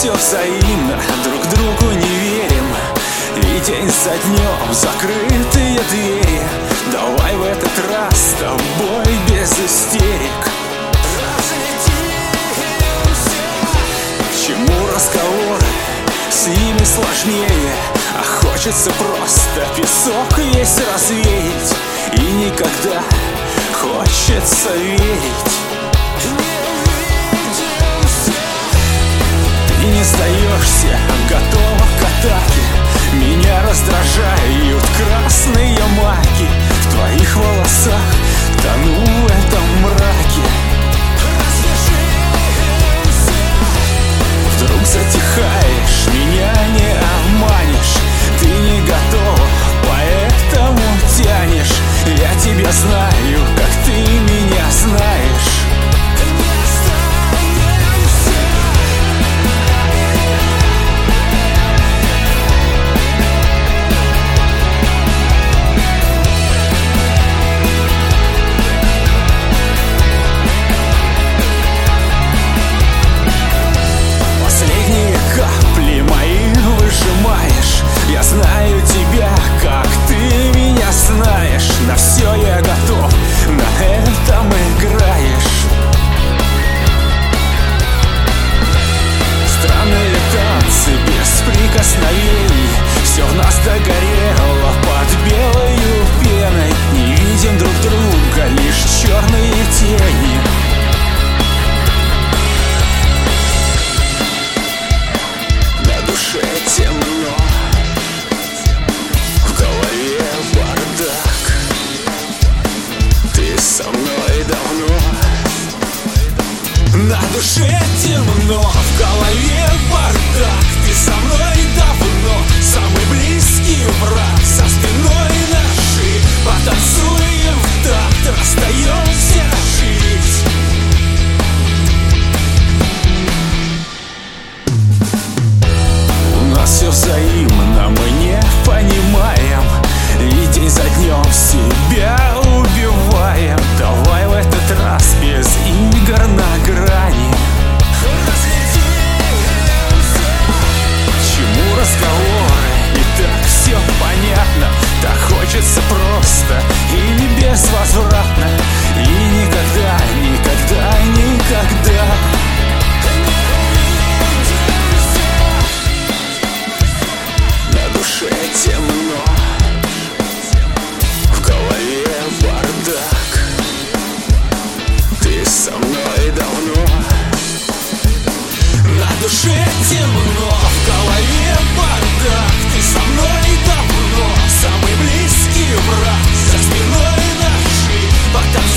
все взаимно, друг другу не верим. И день за днем закрытые двери. Давай в этот раз с тобой без истерик. К чему разговоры, с ними сложнее. А хочется просто песок весь развеять. И никогда хочется верить. Ты не сдаешься, готова к атаке. Меня раздражают красные маки. В твоих волосах тону в этом мраке. Вдруг затихаешь, меня не обманешь. Ты не готова, поэтому тянешь. Я тебя знаю, как ты меня знаешь. Капли мои выжимаешь. Я знаю тебя, как ты меня знаешь. На все я готов, на этом играешь. Странные танцы без прикосновений. Все в нас догорело под белою пеной. Не видим друг друга, лишь черные тени. Темно, в голове бардак. Ты со мной давно. На душе темно, в голове бардак. Ты со мной давно. Самый близкий враг за спиной наши. Потанцуем в такт, расстаемся жить. Все взаимно, мы не понимаем. И день за днем себя убиваем. Давай в этот раз без игр на грани. К чему разговоры? И так все понятно. Так хочется просто и безвозвратно. И никогда, никогда, никогда. Темно, в голове бардак. Ты со мной давно. На душе темно, в голове бардак. Ты со мной давно. Самый близкий враг за спиной нашей.